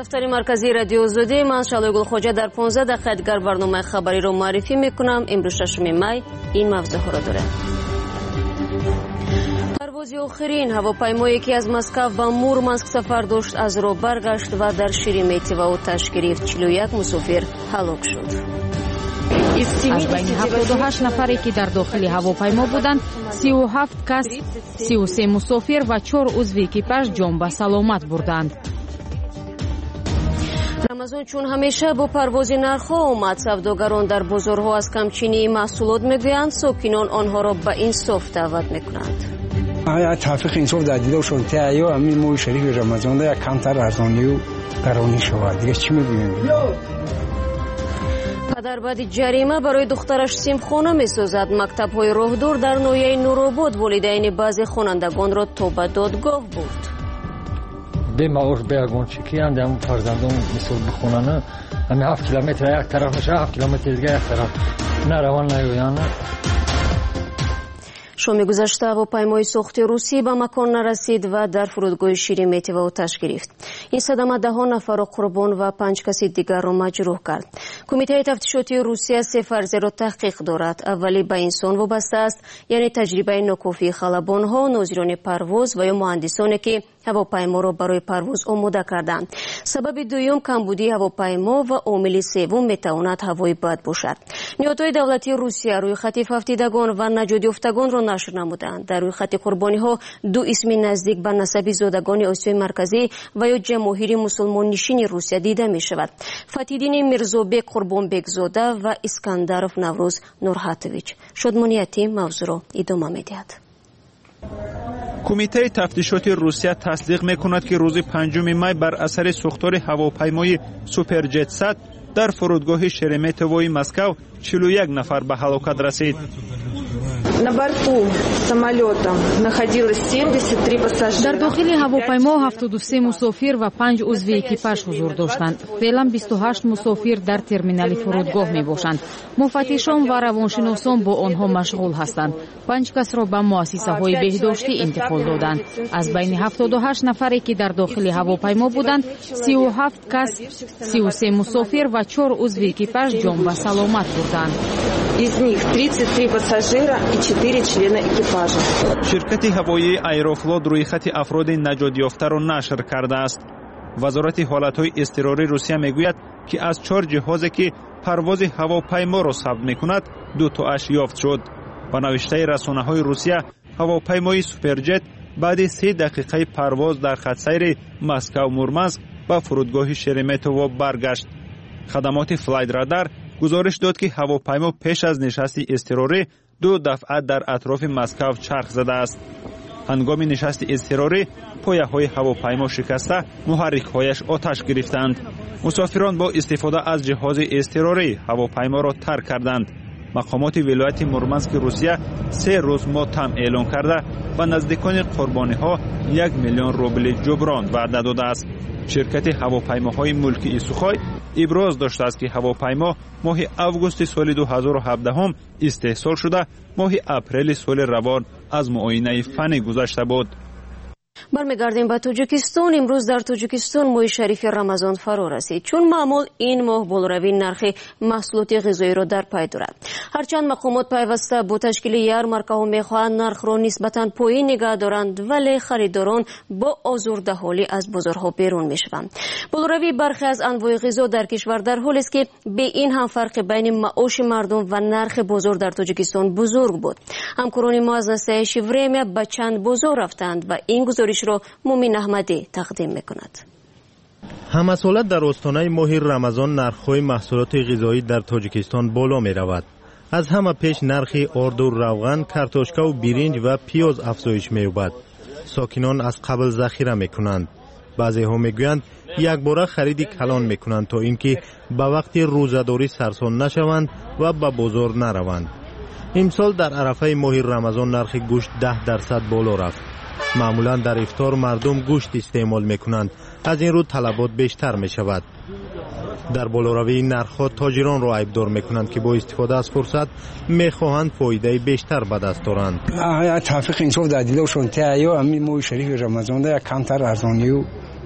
دفتر مرکزی رادیو آزادی، من شعله گلخوجه در 15 دقیقه دیگر برنامه خبری رو معرفی میکنم. امروز 6 می این موضوع ها را داره. پرواز آخرین هواپیمایی که از مسکو به مورمانسک سفر داشت از راه برگشت و در شریمیتیو آتش گرفت. 41 مسافر هلاک شد. از بین 78 نفری که در داخل هواپیما بودند، 37 کس، 33 مسافر و 4 عضو اکیپاژ جان به سلامت بردند. رمضان چون همیشه با پرواز نرخ آمد. سوداگران در بازارها از کمچینی محصولات میگویند، ساکنان آنها را به انصاف دعوت میکنند. تحقیق انصاف در دیده شون تایو همین موی شریف رمضان ده کمتر ارزانی و گرانی شود. دیگه چی میگوییم؟ پدر بعد جریمه برای دخترش سیمخانه میسازد. مکتب‌های راهدور در ناحیه نورآباد والدین بعضی خوانندگان را تا به دادگاه برد. به معاش بیاگون چکیاند هم فرزندان مثل بخونن همه 7 کیلومتر یک طرف میشه، 7 کیلومتر دیگه یک طرف نه روان نیویانه. شام گذشته هواپیمای ساخت روسی به مکان نرسید و در فرودگاه شریمیتیو آتش گرفت. این صدمه 10 نفر را قربان و 5 کس دیگر را مجروح کرد. کمیته تفتیشاتی روسیه 3 فرضیه را تحقیق دارد. اولی به انسان وابسته است، یعنی تجربه ناکافی خلبان‌ها، ناظران پرواز و یا مهندسانی که هواپیما را برای پرواز آماده کردند. سبب دوم کمبودی هواپیما و عامل سوم میتواند هوای بد باشد. نهادهای دولتی روسیه روی خط افتیدگان و نجات یافتگان را نشر نمودند. در روی خط قربانی‌ها 2 اسم نزدیک به نسب زادگان آسیای مرکزی و یا جماهیر مسلمان نشین روسیه دیده می شود. فتیدین میرزابک قربانبک زاده و اسکندرف نوروز نورحاتویچ. شادمانیتی موضوع را ادامه می‌دهد. کمیته تفتیشاتی روسیه تصدیق می‌کند که روز 5 می بر اثر سوختار هواپیمای سوپرجت 100 در فرودگاه شریمیتیوی مسکو 41 نفر به هلاکت رسید. در داخل هواپیما 73 مسافر و 5 عضو اکیپاژ حضور داشتند. فعلا 28 مسافر در ترمینال فرودگاه می باشند. مفتشان و روانشناسان با آنها مشغول هستند. 5 کس را به مؤسسه های بهداشتی انتقال دادند. از بین 78 نفری که در داخل هواپیما بودند، 37 کس، 33 مسافر و 4 عضو اکیپاژ جان به سلامت بردند. Из них 33 пассажира и 4 члена экипажа. شرکت هوایی ایروفلوت روی خط افراد نجات یافته را نشر کرده است. وزارت حالتهای اضطراری روسیه میگوید که از 4 جهازی که پرواز هواپیما را ثبت میکند 2 تاش یافت شد. با نوشته رسانه‌های روسیه، هواپیمای سوپرجت بعد 3 دقیقه پرواز در خط سیر مسکو مورمانسک به فرودگاه شریمیتیو برگشت. خدمات فلایت رادار گزارش داد که هواپیما پیش از نشست اضطراری 2 دفعه در اطراف مسکو چرخ زده است. هنگام نشست اضطراری پایه‌های هواپیما شکسته، محرک‌هایش آتش گرفتند. مسافران با استفاده از جهاز اضطراری هواپیما را ترک کردند. مقامات ولایت مورمانسک روسیه 3 روز ماتم اعلان کرده و نزدیکان قربانی‌ها 1 میلیون روبل جبران وعده داده است. شرکت هواپیماهای ملکی سوخوی ابراز داشته است که هواپیما ماه اوگوست سال 2017 هم استحصال شده، ماه اپریل سال روان از معاینه فنی گذشته بود. برمیگردیم به تاجیکستان. امروز در تاجیکستان ماه شریف رمضان فرا رسید. چون معمول این ماه بالروی نرخ محصولات غذایی را در پی دارد. هرچند مقامات پیوسته با تشکیل یارمارک‌ها می‌خواهند نرخ را نسبتاً پایین نگه دارند، ولی خریداران با آزرده حالی از بازارها بیرون می‌شوند. بالروی برخی از انواع غذا در کشور در حالی است که به این هم فرق بین معاش مردم و نرخ بازار در تاجیکستان بزرگ بود. همکاران ما از نسایش ورمیا به چند بازار رفتند و این گزارش را مومن احمدی تقدیم می‌کند. همسالت در آستانه ماه رمضان نرخ‌های محصولات غذایی در تاجیکستان بالا می‌رود. از همه پیش نرخ آرد و روغن، کارتوشکا و برنج و پیاز افزایش می‌یابد. ساکنان از قبل ذخیره می‌کنند. بعضی‌ها می‌گویند یک باره خرید کلان می‌کنند تا اینکه به وقت روزه‌داری سرسان نشوند و به بازار نروند. امسال در عرفه ماه رمضان نرخ گوشت 10% بالا رفت. معمولا در افطار مردم گوشت استعمال میکنند، از این رو طلبات بیشتر می شود. در بالاروی نرخ‌ها تاجران را عیبدار میکنند که با استفاده از فرصت میخواهند فایده بیشتر به دست آورند. تحقیق انصاف در دیده شون تایو همین ماه شریف رمضان ده کمتر ارزانی و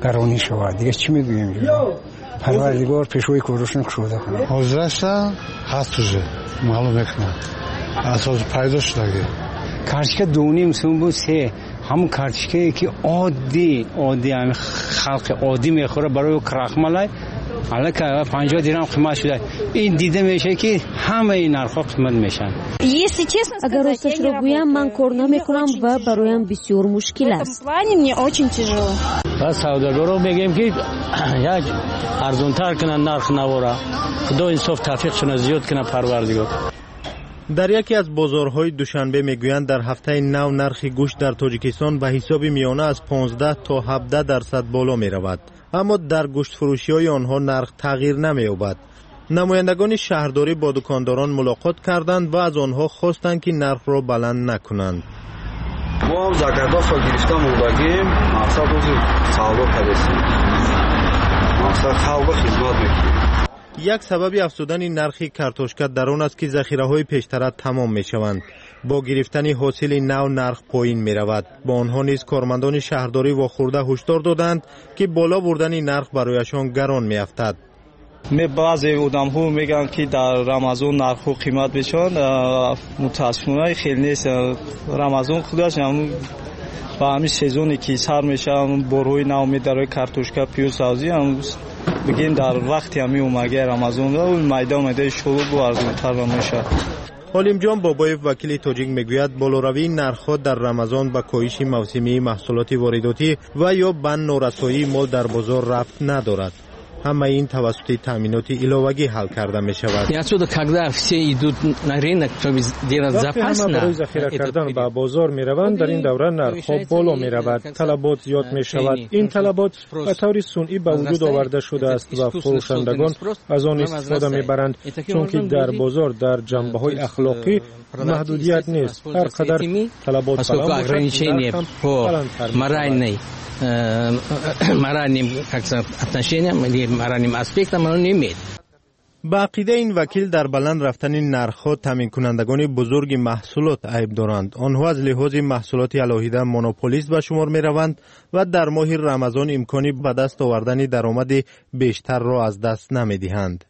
گرانی شود. دیگه چی میگوییم؟ پروردگار پیشوی کارشون کشوده کنه. حاضرشتا هست توشه معلوم میکنه اساس پیدا شده. کارچکه دونیم سون بود سه همون کارچکه که عادی هم خلق عادی میخوره برای کراخمالای حالا که 50 درهم قیمت شده. این دیده میشه که همه این نرخ قیمت میشن. اگر راستش رو بگویم من کار نمیکنم و برایم بسیار مشکل است. از سوداگرا میگیم که یک ارزانتر کنن نرخ نوارا. خدا انصاف توفیقشون زیاد کنه پروردگار. در یکی از بازارهای دوشنبه میگویند در هفته نو نرخ گوشت در تاجیکستان به حساب میانه از 15 تا 17% بالا می رود. اما در گوشت فروشی های آنها نرخ تغییر نمی یابد. نمایندگان شهرداری با دکانداران ملاقات کردند و از آنها خواستند که نرخ را بلند نکنند. ما هم زکرداست را گرفتم بودیم مقصد روزی سودا پدستیم مقصد خلق خدمت میکنیم. یک سبب افزودن نرخ کارتوشکا در آن است که ذخیره‌های پیشتر تمام می‌شوند. با گرفتن حاصل نو نرخ پایین می‌رود. با آنها نیز کارمندان شهرداری واخورده هشدار دادند که بالا بردن نرخ برایشان گران می‌افتد. بعضی آدم‌ها میگن که در رمضان نرخ و قیمت بشن متاسفانه خیلی نیست. رمضان خودش هم با همین سیزونی که سر میشه بارهای نو می‌داره کارتوشکا پیاز سازی هم بگیم در وقتی همی اومگه رمضان و میده شلوغ و ارزان‌تر میشه. حلیم جان بابایف وکیل تاجیک میگوید بالاروی نرخ‌ها در رمضان با کاهش موسمی محصولات وارداتی و یا بند نارسایی مال در بازار رفت ندارد. همه این توسط تامینات علاوه‌ای حل کرده می شود. وقتی همه برای ذخیره کردن به بازار می روند در این دوره نرخ‌ها بالا می رود. طلبات زیاد می شود. این طلبات به طور صنعی به وجود آورده شده است و فروشندگان از آن استفاده می برند چون که در بازار در جنبه‌های اخلاقی محدودیت نیست. هر قدر طلبات بالا باشد با عقیده این وکیل در بلند رفتن نرخ‌ها تامین کنندگان بزرگ محصولات عیب دارند. آنها از لحاظ محصولات الهیده مونوپولیست به شمار می روند و در ماه رمضان امکانی به دست آوردن درآمد بیشتر را از دست نمی دهند.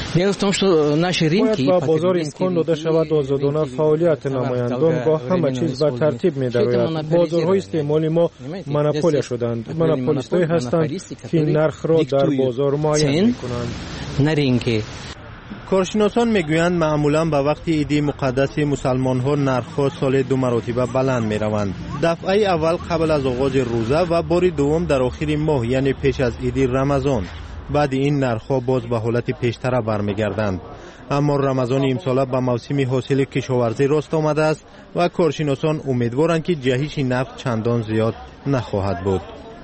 باید با بازار امکان داده شود آزادانه فعالیت نمایندگان با همه چیز به ترتیب می درآید. بازارهای استعمالی ما مونوپول شدند. مونوپولیست‌هایی هستند که نرخ را در بازار معین می‌کنند. کارشناسان میگویند معمولا به وقت عید مقدس مسلمان‌ها نرخ‌ها سال 2 مرتبه بلند می‌روند. دفعه اول قبل از آغاز روزه و بار دوم در آخر ماه یعنی پیش از عید رمضان. بعد این نرخ‌ها باز به حالت پیشتر برمیگردند. اما رمضان امسال به موسم حاصل کشاورزی راست آمده است و کارشناسان امیدوارند که جهش نفت چندان زیاد نخواهد بود.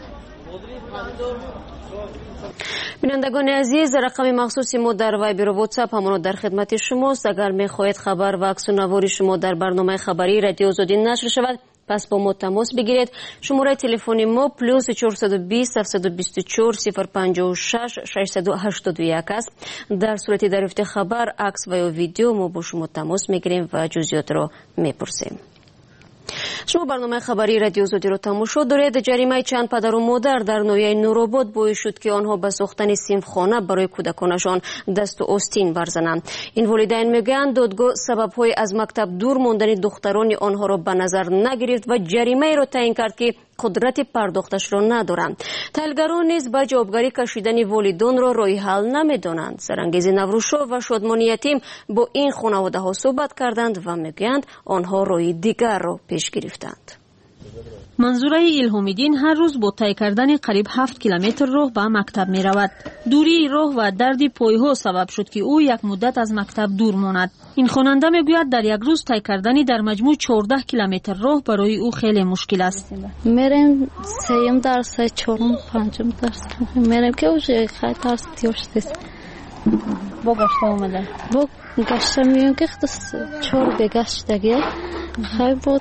بینندگان عزیز، رقم مخصوصی ما در وایبر و واتساپ همانو در خدمت شماست. اگر می‌خواهید خبر و عکس و نوار شما در برنامه خبری رادیو آزادی نشر شود پس با ما تماس بگیرید. شماره تلفن ما +420 724 056 681 است. در صورت دریافت خبر، عکس و یا ویدیو ما با شما تماس میگیریم و جزئیات را میپرسیم. شما برنامه خبری رادیو آزادی را تماشا دارید. جریمه چند پدر و مادر در ناحیه نورآباد باعث شد که آنها به ساختن صنفخانه برای کودکانشان دست و آستین ورزنند. این والدین میگویند دادگاه سبب‌های از مکتب دور ماندن دختران آنها را به نظر نگرفت و جریمه را تعیین کرد که قدرت پرداختش را ندارند. تحلیلگران نیز به جوابگری کشیدن والدان را راه حل نمی‌دانند. سرانگیز نوروشا و شادمان یتیم با این خانواده ها صحبت کردند و میگویند آنها راه دیگر را پیش گرفتند. منظوره الهامیدین هر روز با طی کردن قریب 7 کیلومتر راه به مکتب می رود. دوری راه و درد پایها سبب شد که او یک مدت از مکتب دور ماند. این خواننده می گوید در یک روز طی کردن در مجموع 14 کیلومتر راه برای او خیلی مشکل است. میرم سیم درس، چهارم، پنجم درس میرم که اوج خیلی درس دیوشتست. با گشته اومده. با گشته میام که 4 بگشتگی خیلی بود.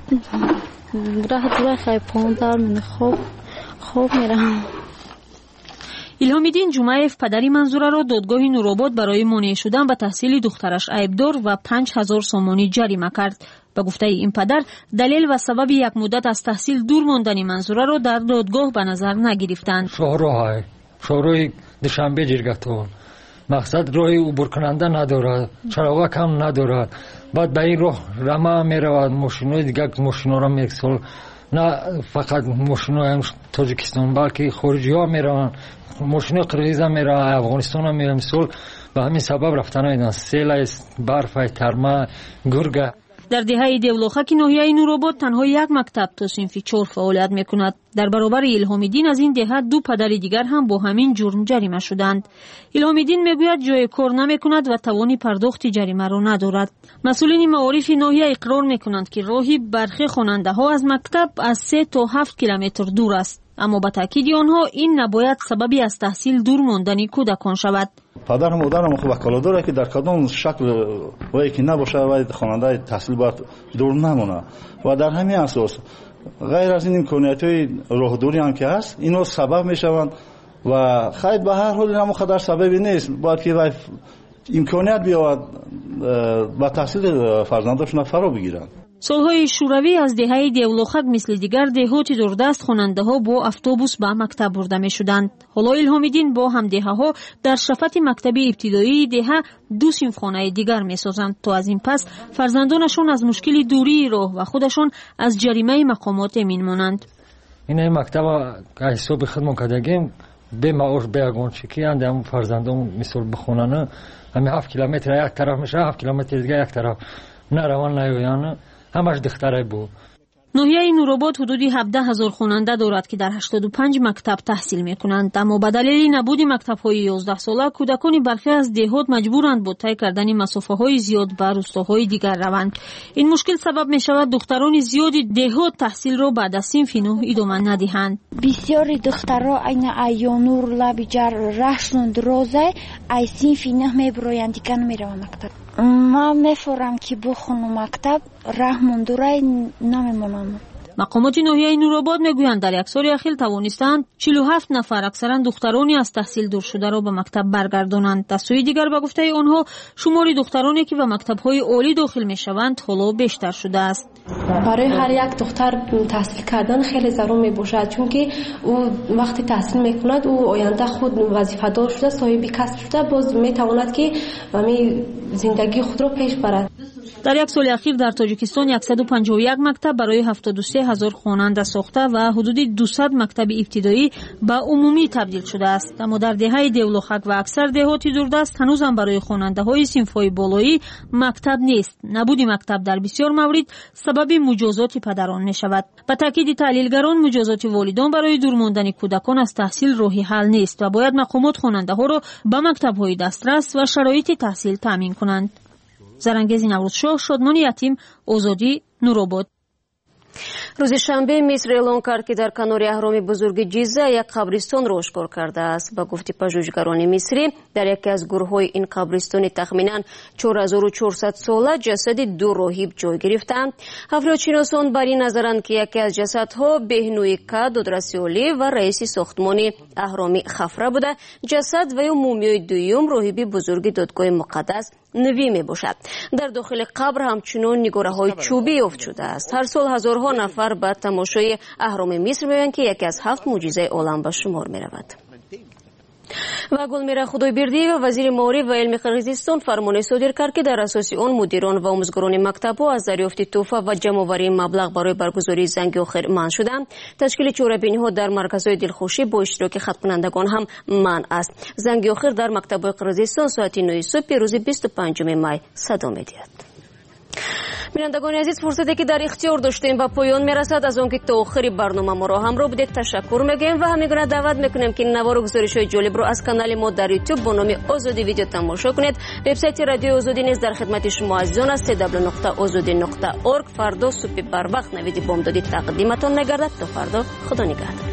راه خیلی پوندار من خوب میرم. илҳомиддин ҷумаев падари манзураро додгоҳи нуробод барои монеъ шудан ба таҳсили духтараш айбдор ва 5000 сомонӣ ҷарима кард. ба гуфтаи ин падар, далел ва сабаби як муддат аз таҳсил дур мондани манзураро дар додгоҳ ба назар нагирифтанд. шоҳроҳи душанбе ҷиргатон мақсад роҳи убуркунанда надорад, чароғак ҳам надорад. баъд ба ин роҳ рама меравад, мошинои дигар мошиноро мексол, на фақат мошинои тоҷикистон, балки хориҷиҳо мераванд, мошинои қирғизам мераванд, афғонистон ҳам мераванд. мисол ба ҳамин сабаб рафта наиданд. селаст, барфай, тарма, гурга. дар деҳаи девлохаки ноҳияи нуробод танҳо як мактаб то синфи 4 фаъолият мекунад. дар баробари илҳомиддин аз ин деҳа 2 падари дигар ҳам бо ҳамин ҷурм ҷарима шуданд. илҳомиддин мегӯяд ҷое кор намекунад ва тавони пардохти ҷаримаро надорад. масъулини маорифи ноҳия иқрор мекунанд ки роҳи бархи хонандаҳо аз мактаб аз 3 то 7 километр дур аст, аммо ба таъкиди онҳо ин набояд сабаби аз таҳсил дур мондани кӯдакон шавад. падару модарам ваколат дорад ки дар кадом шакл вое ки набошад вай хонандаи таҳсил бояд дур намонад ва дар ҳамин асос ғайр аз ин имкониятҳои роҳдорӣ ҳам ки ҳаст, ино сабаб мешаванд ва хайр ба ҳар ҳол ин қадар сабаби нест. бояд ки вай имконият биёвад ба таҳсили фарзандошона фаро бигиранд. солҳои шӯравӣ аз деҳаи девлохак мисли дигар деҳоти дурдаст хонандаҳо бо автобус ба мактаб бурда мешуданд. ҳоло илҳомиддин бо ҳамдеҳаҳо дар шафати мактаби ибтидоии деҳа 2 синфхонаи дигар месозанд, то аз ин пас фарзандонашон аз мушкили дурии роҳ ва худашон аз ҷаримаи мақомот эмин монанд. ин мактаба ҳисоби худмон кардагим бемаош беягончики андам фарзандон мисол бихонана ҳами 7 километр як тараф меша, 7 километр дигар як тараф нараван наёяна. ҳамаш духтарай буд. ноҳияи нуробод ҳудуди 17000 хонанда дорад ки дар 85 мактаб таҳсил мекунанд, аммо ба далели набуди мактабҳои 11 сола кӯдакони бархе аз деҳот маҷбуранд бо тай кардани масофаҳои зиёд ба рӯстоҳои дигар раванд. ин мушкил сабаб мешавад духтарони зиёди деҳот таҳсилро баъд аз синфи 9 идома надиҳанд. бисёри духтаро айна айёнур лаби ҷар раҳшон дурозай ай синфи 9 мебироянд, дигар намеравам мактаб. ман мефорам ки бухонам мактаб, раҳмондурай намемонам. мақомоти ноҳияи нуробод мегӯянд дар як соли ахир тавонистанд 47 нафар аксаран духтарони аз таҳсил дуршударо ба мактаб баргардонанд. аз сӯи дигар ба гуфтаи онҳо шумори духтароне ки ба мактабҳои олӣ дохил мешаванд ҳоло бештар шудааст. барои ҳар як духтар таҳсил кардан хеле зарур мебошад, чунки ӯ вақте таҳсил мекунад ӯ оянда худ вазифадор шуда соҳиби касб шуда боз метавонад ки зиндагии худро пеш барад. дар як соли ахир дар тоҷикистон 151 мактаб барои 73000 хонанда сохта ва ҳудуди 200 мактаби ибтидоӣ ба умумӣ табдил шудааст. аммо дар деҳаи девлохак ва аксар деҳоти дурдаст ҳанӯзам барои хонандаҳои синфҳои болоӣ мактаб нест. набуди мактаб дар бисёр маврид сабаби муҷозоти падарон мешавад. ба таъкиди таҳлилгарон муҷозоти волидон барои дур мондани кӯдакон аз таҳсил роҳи ҳал нест ва бояд мақомот хонандаҳоро ба мактабҳои дастрас ва шароити таҳсил таъмин кунанд. зарангези наврӯзшоҳ, шодмони ятим, озодӣ, нуробод. рӯзи шанбе миср эълон кард ки дар канори аҳроми бузурги ҷиза як қабристонро ошкор кардааст. ба гуфти пажӯҳчгарони мисрӣ дар яке аз гурӯҳҳои ин қабристони тахминан 4400 сола ҷасади 2 роҳиб ҷой гирифтанд. ҳафрёдшиносон бар ин назаранд ки яке аз ҷасадҳо беҳнӯи Ка, додраси олӣ ва раиси сохтмони аҳроми Хафра буда, ҷасад ва ё мумиёи дуюм роҳиби бузурги додгоҳи муқаддас навӣ мебошад. дар дохили қабр ҳамчунон нигораҳои чӯбӣ ёфт шудааст. ҳар сол ҳазорҳо нафар ба тамошои аҳроми миср меоянд ки яке аз 7 мӯъҷизаи олам ба шумор меравад. ва гулмира худойбердиева, вазири маориф ва илми қирғизистон, фармоне содир кард ки дар асоси он мудирон ва омӯзгорони мактабҳо аз дарёфти тӯҳфа ва ҷамъоварии маблағ барои баргузории занги охир манъ шуданд. ташкили чорабиниҳо дар марказҳои дилхушӣ бо иштироки хаткунандагон ҳам манъ аст. занги охир дар мактабҳои қирғизистон соати 9 субҳи рӯзи 25 май садо медиҳад. бинандагони азиз, фурсате ки дар ихтиёр доштем ба поён мерасад. аз он ки то охири барнома моро ҳамроҳ будед ташаккур мегӯем ва ҳамин гуна даъват мекунем ки навору гузоришҳои ҷолибро аз канали мо дар YouTube бо номи Озодӣ видео тамошо кунед. вебсайти радиои Озодӣ низ дар хидмати шумо азизон аст. www.ozodi.org. фардо субҳи барвақт навиди бомдодӣ тақдиматон мегардад. то фардо, худо нигаҳдор.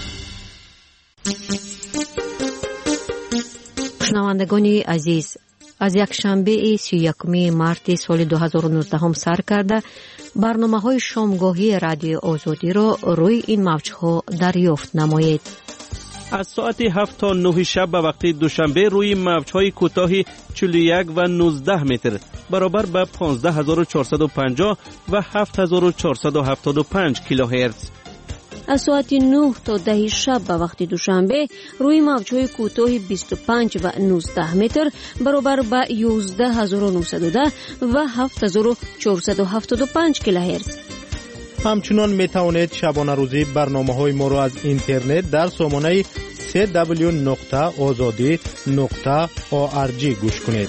шунавандагони азиз, از یک شنبه 31 مارت سال 2019 سر کرده برنامه‌های شامگاهی رادیو آزادی را روی این موج‌ها دریافت نمایید. از ساعت 7 تا 9 شب به وقت دوشنبه روی موج‌های کوتاه 41 و 19 متر برابر به 15450 و 7475 کیلوهرتز. از ساعت 9 تا 10 شب به وقت دوشنبه روی موج‌های کوتاه 25 و 19 متر برابر به 11910 و 7475 کیلوهرتز. همچنان می توانید شبانه روزی برنامه‌های ما را از اینترنت در سامانه www.azadi.org گوش کنید.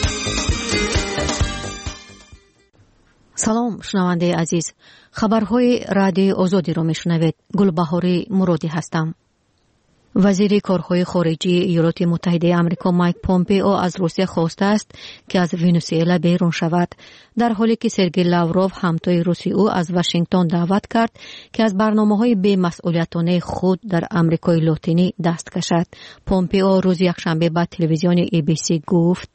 سلام شنونده عزیز، خبرهای رادیو آزادی را میشنوید. گلبهاری مرادی هستم. وزیر کارهای خارجی ایالات متحده آمریکا مایک پومپئو از روسیه خواسته است که از ونزوئلا بیرون شود، در حالی که سرگئی لاوروف همتای روسی او از واشنگتن دعوت کرد که از برنامه‌های بی‌مسئولیتانه خود در آمریکای لاتینی دست کشد. پومپئو روز یکشنبه به تلویزیون ABC گفت: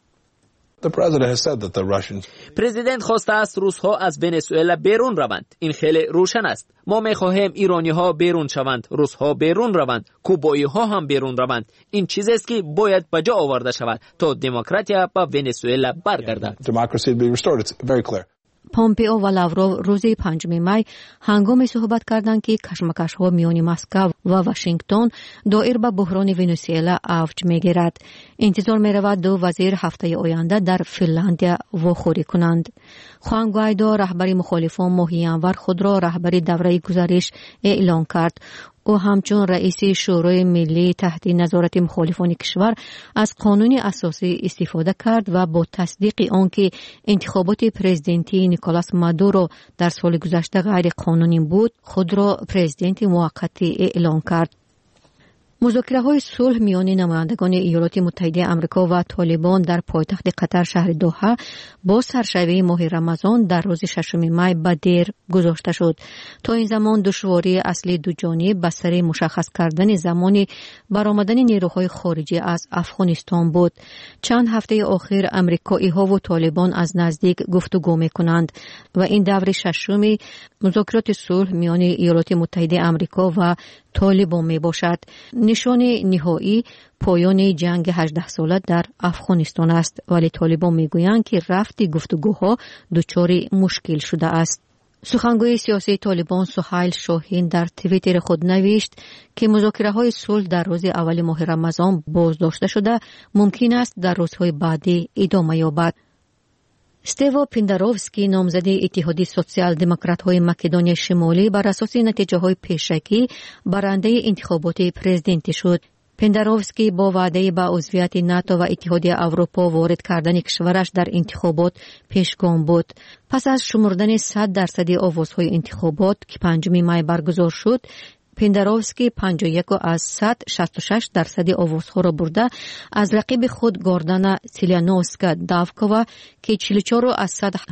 پرزیدنت خواسته است روس‌ها از ونزوئلا بیرون روند. این خیلی روشن است. ما می‌خواهیم ایرانی‌ها بیرون شوند، روس‌ها بیرون روند، کوبایی‌ها هم بیرون روند. این چیزی است که باید به جا آورده شود تا دموکراسی به ونزوئلا برگردد. پومپئو و لاوروف روز 5 می هنگام صحبت کردند که کشمکش‌ها میان مسکو و واشنگتن دایر به بحران ونزوئلا اوج می‌گیرد. انتظار می‌رود دو وزیر هفته آینده در فنلاندیا واخوری کنند. خوان گوایدو رهبر مخالفان ماه ینور خود را رهبر دوره گزارش اعلام کرد. او همچون رئیس شورای ملی تحت نظارت مخالفان کشور از قانون اساسی استفاده کرد و با تصدیق آنکه انتخابات پرزیدنتی نیکولاس مادورو در سال گذشته غیر قانونی بود، خود را پرزیدنت موقتی اعلام کرد. مذاکره‌های صلح میان نمایندگان ایالات متحده آمریکا و طالبان در پایتخت قطر شهر دوحه با سرشبه ماه رمضان در روز 6 می به دیر گذاشته شد. تا این زمان دشواری اصلی دو جانبه بستر مشخص کردن زمان برآمدن نیروهای خارجی از افغانستان بود. چند هفته اخیر آمریکایی‌ها و طالبان از نزدیک گفتگو می‌کنند و این دور ششم مذاکرات صلح میان ایالات متحده آمریکا و طالبان می باشد. نشان نهایی پایان جنگ 18 ساله در افغانستان است، ولی طالبان می گویند که رفت گفتگوها دچار مشکل شده است. سخنگوی سیاسی طالبان سهیل شاهین در توییتر خود نوشت که مذاکره‌های صلح در روز اول ماه رمضان بازداشته شده، ممکن است در روزهای بعدی ادامه یابد. استیوا پنداروفسکی نامزد اتحاد سوسیال دموکرات‌های مقدونیای شمالی بر اساس نتیجه‌های پیشکی برنده انتخابات پرزیدنتی شد. پنداروفسکی با وعده به عضویت ناتو و اتحاد اروپا وارد کردن کشورش در انتخابات پیشگام بود. پس از شمردن 100% آوازهای انتخابات که 5 می برگزار شد، پنداروفسکی 51 از 166% آوازها را برده از رقیب خود گاردانا سیلیانوسکا داوکووا که 44 از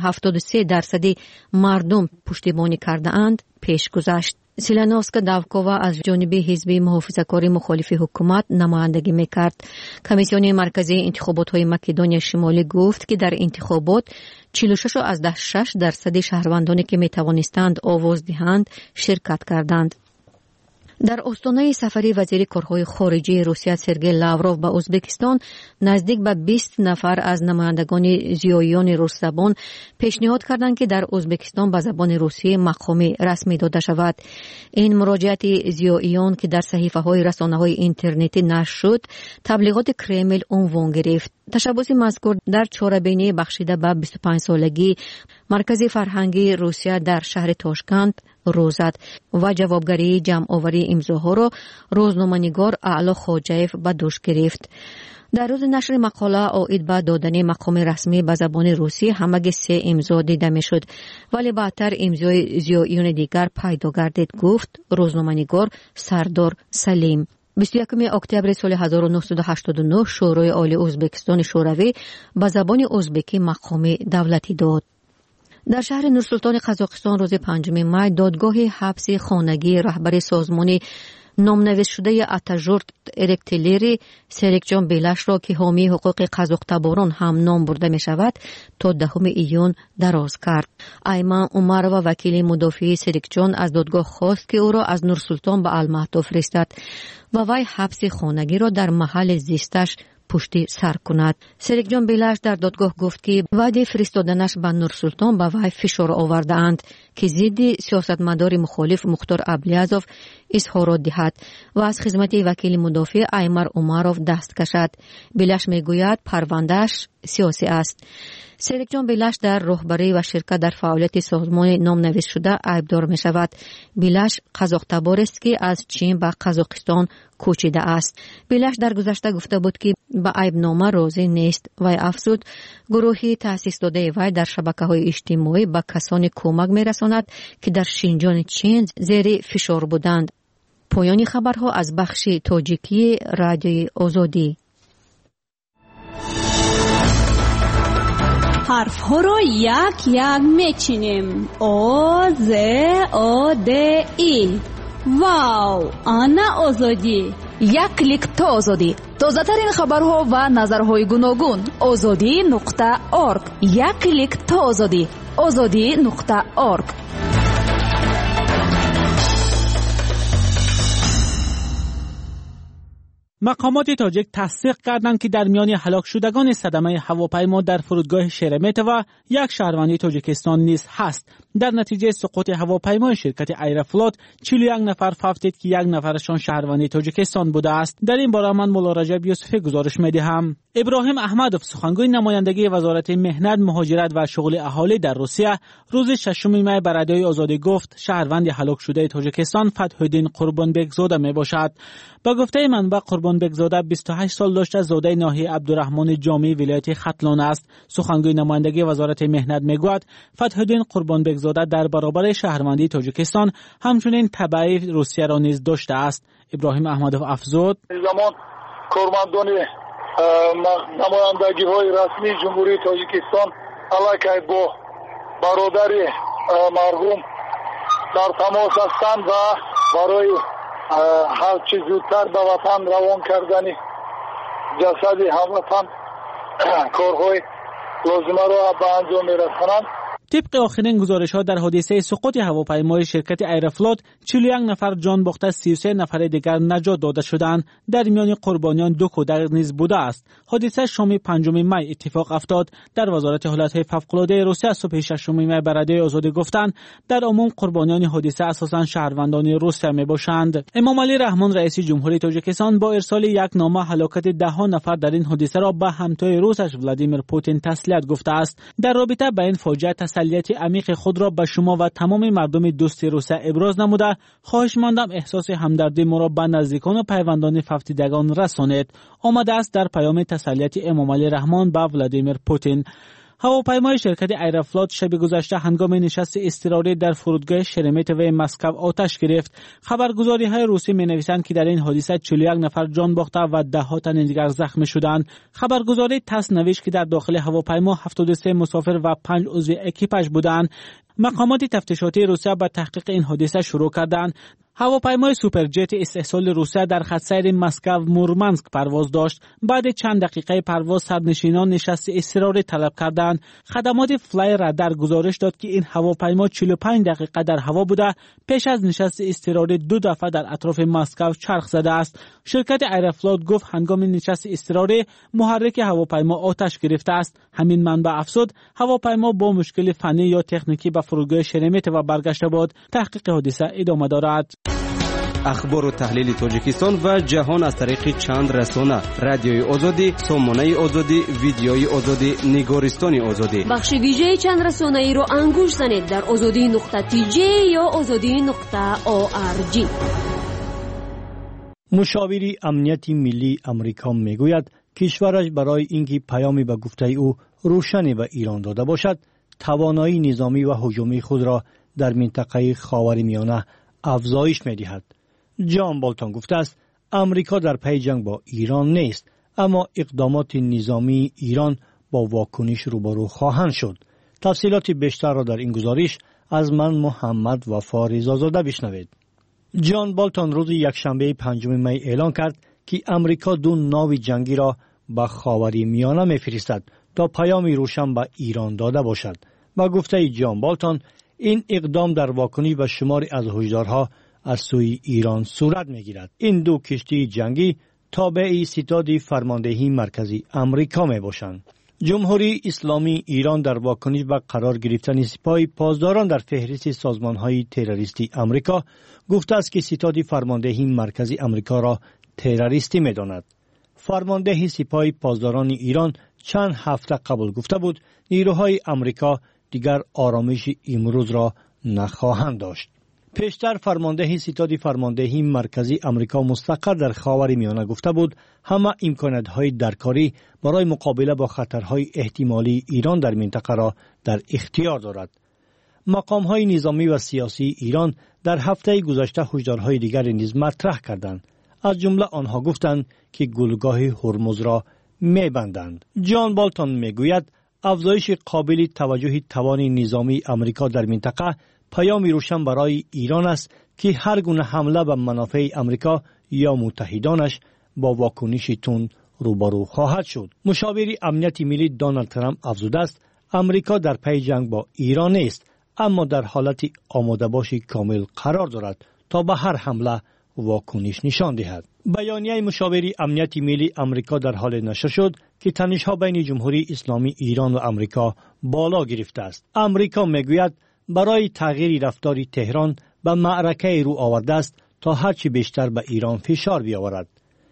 173% مردم پشتیبانی کرده اند پیش گذشت. سیلیانوسکا داوکووا از جانب حزب محافظه‌کار مخالف حکومت نمایندگی می‌کرد. کمیسیون مرکزی انتخابات‌های مقدونیای شمالی گفت که در انتخابات 46 از 6% شهروندانی که می‌توانستند آواز دهند شرکت کردند. در آستانه سفر وزیر کارهای خارجی روسیه سرگئی لاوروف به ازبکستان، نزدیک به 20 نفر از نمایندگان زیاییان روس زبان پیشنهاد کردند که در ازبکستان به زبان روسی مقام رسمی داده شود. این مراجعت زیاییان که در صحیفه‌های رسانه‌های اینترنتی نشر شد، تبلیغات کرمل عنوان گرفت. تشبث مذکور در چهاربینی بخشیده به 25 سالگی مرکز فرهنگی روسیه در شهر تاشکند روز زد و جوابگری جمع‌آوری امضاها را روزنامه‌نگار اعلی خواجه‌یف به دوش گرفت. در روز نشر مقاله عاید به دادن مقام رسمی به زبان روسی همگی 3 امضا دیده می‌شد، ولی بعدتر امضای زیاییان دیگر پیدا گردید، گفت روزنامه‌نگار سردار سلیم. 21 اکتبر سال 1989 شورای عالی ازبکستان شوروی به زبان ازبکی مقام دولتی داد. در شهر نورسلطان قزاقستان روز 5 می دادگاه حبس خانگی رهبر سازمان نامنویس شده اتاژورت ارکتلری سرکجان بیلش را که حامی حقوق قزاق‌تباران هم نام برده می شود تا 10 ایون دراز کرد. ایمن عمر و وکیل مدافع سرکجان از دادگاه خواست که او را از نورسلطان به المهدو فرستد و وی حبس خانگی را در محل زیستش پشتی سر کند. سرکجان بیلش در دادگاه گفت که وعده فرستادنش به نورسلطان به وی فشار آورده اند که ضد سیاستمدار مخالف مختار ابلیازوف اظهارات دهد و از خدمت وکیل مدافع ایمر عمروف دست کشد. بیلش میگوید پروندهش سیاسی است. سرکجان بیلش در راهبری و شرکت در فعالیت سازمان نامنویس شده عیبدار می شود. بیلش قزاق‌تبار است که از چین به قزاقستان کوچیده است. بیلش در گذشته گفته بود که به عیبنامه راضی نیست و افزود گروهی تأسیس داده وی در شبکه‌های اجتماعی به کسانی کمک می‌رساند که در شینجان چین زیر فشار بودند. پایان خبرها از بخش تاجیکی رادیوی آزادی. حرف ها رو یک یک میچینیم. آ ز آ د ای. واو، آنا آزادی. یک کلیک تا آزادی. تازه ترین خبرها و نظرهای گوناگون. azadi.org. یک کلیک تا آزادی. azadi.org. مقامات تاجیک تصدیق کردند که در میان هلاک شدگان صدمه هواپیما در فرودگاه شرمتوو یک شهروندی تاجیکستان نیز هست. در نتیجه سقوط هواپیمای شرکت ایرافلوت 41 نفر فوتید که 1 نفرشان شهروندی تاجیکستان بوده است. در این باره من مولا رجب یوسفی گزارش می‌دهم. ابراهیم احمدوف سخنگوی نمایندگی وزارت مهنت، مهاجرت و شغل اهالی در روسیه روز 6 می به رادیوی آزادی گفت شهروند هلاک شده تاجیکستان فتح‌الدین قربانبگزاده میباشد. با گفته منبع قربانبگزاده 28 سال داشته، زاده ناحیه عبدالرحمن جامی ولایت ختلان است. سخنگوی نمایندگی وزارت مهنت میگوید فتح‌الدین قربانبگزاده در برابر شهروندی تاجیکستان همچنین تبعی روسیه را نیز داشته است. ابراهیم احمدوف افزود زمان کارمندان نمایندگی های رسمی جمهوری تاجیکستان علیه با برادر مرحوم در تماس هستند و برای هر چه زودتر به وطن روان کردن جسد هموطن کارهای لازمه را به انجام می‌رسانند. طبق آخرین گزارش‌ها در حادثه سقوط هواپیمای شرکت ایرافلوت 41 نفر جان باخته، 33 نفر دیگر نجات داده شدند. در میان قربانیان 2 کودک نیز بوده است. حادثه شام 5 می اتفاق افتاد. در وزارت حالت‌های فوق‌العاده روسیه صبح 6 می به رادیوی آزادی گفتند در عموم قربانیان حادثه اساساً شهروندان روسیه میباشند. امام علی رحمان رئیس جمهوری تاجیکستان با ارسال یک نامه هلاکت 10 نفر در این حادثه را به همتای روسش ولادیمیر پوتین تسلیت گفته است. در رابطه با این فاجعه تسلیت عمیق خود را به شما و تمام مردم دوست روسیه ابراز نموده خواهش مندم احساس همدردی ما را به نزدیکان و پیوندان فوتیدگان رسانید. آمده است در پیام تسلیت امام علی رحمان به ولادیمیر پوتین. هواپیمای شرکت ایرافلوت شب گذشته هنگام نشست اضطراری در فرودگاه شرمتوو مسکو آتش گرفت. خبرگزاری‌های روسی می‌نویسند که در این حادثه 41 نفر جان باخته و 10 تن دیگر زخمی شدند. خبرگزاری تاس نوشت که در داخل هواپیما 73 مسافر و 5 عضو اکیپاژ بودند. مقامات تفتیشاتی روسیه به تحقیق این حادثه شروع کردند. هواپیمای سوپرجت استحصال روسیه در خط سیر مسکو مورمانسک پرواز داشت. بعد چند دقیقه پرواز سرنشینان نشست اضطراری طلب کردند. خدمات فلای رادار گزارش داد که این هواپیما 45 دقیقه در هوا بوده پیش از نشست اضطراری 2 دفعه در اطراف مسکو چرخ زده است. شرکت ایرافلوت گفت هنگام نشست اضطراری محرک هواپیما آتش گرفته است. همین منبع افزود هواپیما با مشکل فنی یا تکنیکی به فرودگاه شرمتوو برگشته بود. تحقیق حادثه ادامه دارد. اخبار و تحلیل تاجیکستان و جهان از طریق چند رسانه: رادیوی آزادی، سامانه آزادی، ویدیوی آزادی، نگارستان آزادی. بخش ویژه چند رسانه ای رو انگوش زنید در azadi.tj یا azadi.org. مشاوری امنیت ملی امریکا میگوید کشورش برای اینکه پیامی به گفته او روشنی به ایران داده باشد، توانایی نظامی و هجومی خود را در منطقه خاورمیانه افزایش می‌دهد. جان بولتون گفته است امریکا در پی جنگ با ایران نیست، اما اقدامات نظامی ایران با واکنش روبرو خواهند شد. تفصیلات بیشتر را در این گزارش از من محمد وفا رضازاده بشنوید. جان بالتون روز یکشنبه 5 می اعلام کرد که امریکا 2 ناو جنگی را به خاورمیانه می‌فرستد تا پیامی روشن به ایران داده باشد. با گفته جان بالتون این اقدام در واکنش به شماری از هشدارها از سوی ایران صورت می‌گیرد. این 2 کشتی جنگی تابع ستاد فرماندهی مرکزی امریکا میباشند. جمهوری اسلامی ایران در واکنش به قرار گرفتن سپاه پاسداران در فهرست سازمان‌های تروریستی امریکا گفته است که ستاد فرماندهی مرکزی امریکا را تروریستی می‌داند. فرمانده سپاه پاسداران ایران چند هفته قبل گفته بود نیروهای امریکا دیگر آرامش امروز را نخواهند داشت. پیشتر فرمانده ستاد فرماندهی مرکزی امریکا مستقر در خاورمیانه گفته بود همه امکانات‌های درکاری برای مقابله با خطرهای احتمالی ایران در منطقه را در اختیار دارد. مقام‌های نظامی و سیاسی ایران در هفته گذشته هشدارهای دیگر نیز مطرح کردند. از جمله آنها گفتند که گلگاه هرمز را می‌بندند. جان بالتون میگوید افزایش قابل توجه توان نظامی امریکا در منطقه پیامی روشن برای ایران است که هر گونه حمله به منافع امریکا یا متحدانش با واکنش تند روبرو خواهد شد. مشاور امنیت ملی دونالد ترامپ افزوده است امریکا در پی جنگ با ایران نیست، اما در حالت آماده باشی کامل قرار دارد تا به هر حمله واکنش نشان دهد. بیانیه مشاور امنیت ملی امریکا در حال نشر شد که تنش‌ها بین جمهوری اسلامی ایران و امریکا بالا گرفته است. امریکا میگوید برای تغییر رفتار تهران به معرکه رو آورده است تا هرچی بیشتر به ایران فشار بیاورد.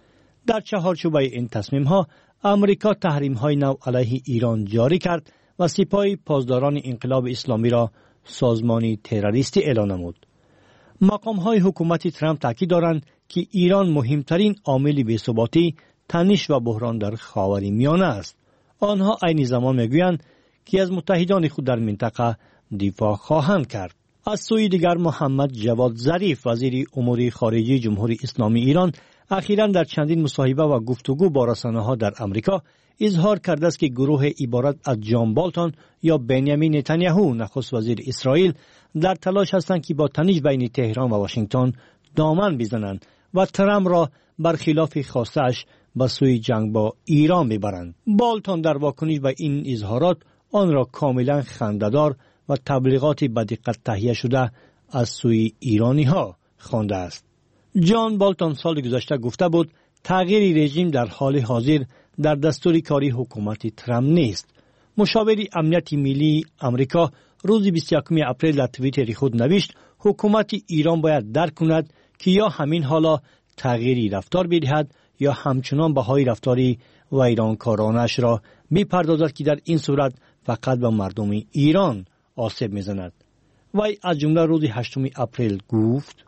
در چهارچوب این تصمیم‌ها امریکا تحریم‌های نو علیه ایران جاری کرد و سپاه پاسداران انقلاب اسلامی را سازمانی تروریستی اعلام نمود. مقام‌های حکومت ترامپ تاکید دارند که ایران مهمترین عامل بی‌ثباتی، تنش و بحران در خاورمیانه است. آنها عین زمان میگویند که از متحدان خود در منطقه دفاع خواهند کرد. از سوی دیگر محمد جواد ظریف وزیر امور خارجه جمهوری اسلامی ایران اخیراً در چندین مصاحبه و گفتگو با رسانه‌ها در امریکا اظهار کرده است که گروه عبارت از جان بالتون یا بنیامین نتانیاهو نخست وزیر اسرائیل در تلاش هستند که با تنش بین تهران و واشنگتن دامن بزنند و ترامپ را برخلاف خواستش به سوی جنگ با ایران ببرند. بالتون در واکنش به این اظهارات آن را کاملا خنده‌دار و تبلیغات بدقت تهیه شده از سوی ایرانی‌ها خوانده است. جان بالتون سال گذشته گفته بود تغییر رژیم در حال حاضر در دستور کاری حکومت ترامپ نیست. مشاور امنیت ملی امریکا روز 21 اپریل در توییتر خود نوشت حکومت ایران باید درک کند که یا همین حالا تغییری رفتار بدهد یا همچنان بهای رفتاری ویرانکارانش را میپردازد که در این صورت فقط به مردم ایران آسیب میزند. وی از جمله روز 8 اپریل گفت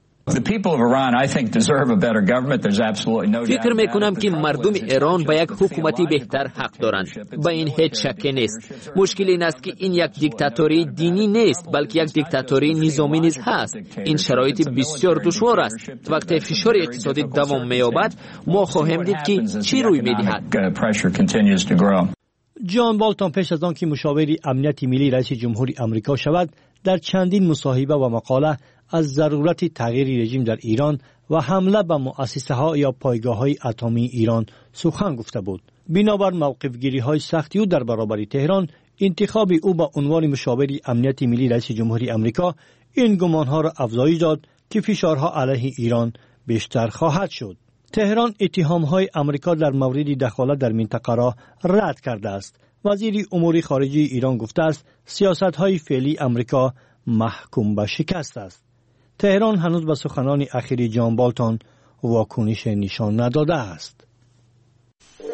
فکر میکنم که مردم ایران به یک حکومتی بهتر حق دارند. به این هیچ شکی نیست. مشکل این است که این یک دیکتاتوری دینی نیست بلکه یک دیکتاتوری نظامی نیز هست. این شرایط بسیار دشوار است. وقتی فشار اقتصادی دوام می‌یابد ما خواهیم دید که چی روی می‌دهد. جان بالتون پیش از آن که مشاور امنیت ملی رئیس جمهوری امریکا شود در چندین مصاحبه و مقاله از ضرورت تغییر رژیم در ایران و حمله به مؤسسه‌ها یا پایگاه‌های اتمی ایران سخن گفته بود. بنابر موقف‌گیری‌های سختی او در برابر تهران، انتخاب او به عنوان مشاور امنیت ملی رئیس جمهوری امریکا این گمان‌ها را افزایش داد که فشارها علیه ایران بیشتر خواهد شد. تهران اتهام‌های امریکا در مورد دخالت در منطقه را رد کرده است. وزیر امور خارجه ایران گفته است سیاست‌های فعلی امریکا محکوم به شکست است. تهران هنوز به سخنان اخیر جان بالتون واکنش نشان نداده است.